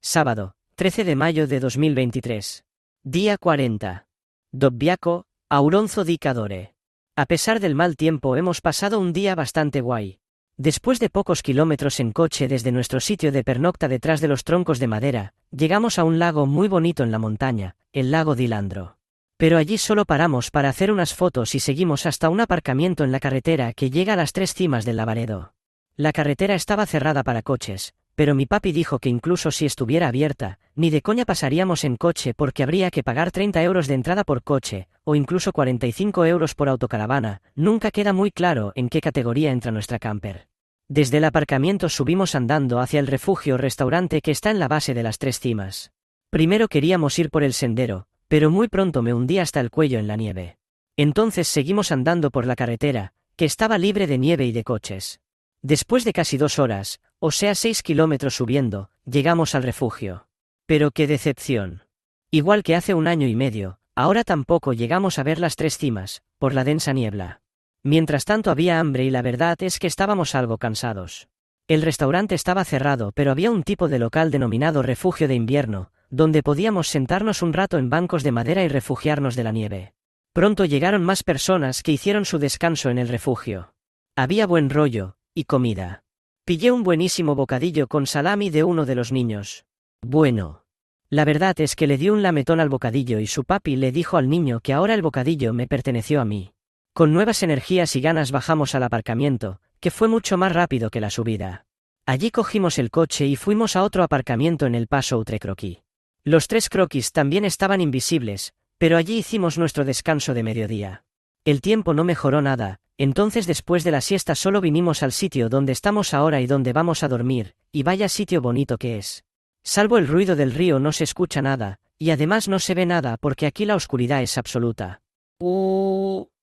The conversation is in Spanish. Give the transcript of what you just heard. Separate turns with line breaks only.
Sábado, 13 de mayo de 2023. Día 40. Dobbiaco, Auronzo di Cadore. A pesar del mal tiempo hemos pasado un día bastante guay. Después de pocos kilómetros en coche desde nuestro sitio de pernocta detrás de los troncos de madera, llegamos a un lago muy bonito en la montaña, el lago di Landro. Pero allí solo paramos para hacer unas fotos y seguimos hasta un aparcamiento en la carretera que llega a las 3 cimas del Lavaredo. La carretera estaba cerrada para coches, pero mi papi dijo que incluso si estuviera abierta, ni de coña pasaríamos en coche porque habría que pagar 30 euros de entrada por coche, o incluso 45 euros por autocaravana. Nunca queda muy claro en qué categoría entra nuestra camper. Desde el aparcamiento subimos andando hacia el refugio-restaurante que está en la base de las 3 cimas. Primero queríamos ir por el sendero, pero muy pronto me hundí hasta el cuello en la nieve. Entonces seguimos andando por la carretera, que estaba libre de nieve y de coches. Después de casi 2 horas, o sea 6 kilómetros subiendo, llegamos al refugio. Pero qué decepción. Igual que hace 1 año y medio, ahora tampoco llegamos a ver las 3 cimas, por la densa niebla. Mientras tanto había hambre y la verdad es que estábamos algo cansados. El restaurante estaba cerrado, pero había un tipo de local denominado refugio de invierno, donde podíamos sentarnos un rato en bancos de madera y refugiarnos de la nieve. Pronto llegaron más personas que hicieron su descanso en el refugio. Había buen rollo y comida. Pillé un buenísimo bocadillo con salami de uno de los niños. Bueno. La verdad es que le di un lametón al bocadillo y su papi le dijo al niño que ahora el bocadillo me perteneció a mí. Con nuevas energías y ganas bajamos al aparcamiento, que fue mucho más rápido que la subida. Allí cogimos el coche y fuimos a otro aparcamiento en el paso Utrecroquí. Los 3 croquis también estaban invisibles, pero allí hicimos nuestro descanso de mediodía. El tiempo no mejoró nada, entonces después de la siesta solo vinimos al sitio donde estamos ahora y donde vamos a dormir, y vaya sitio bonito que es. Salvo el ruido del río no se escucha nada, y además no se ve nada porque aquí la oscuridad es absoluta.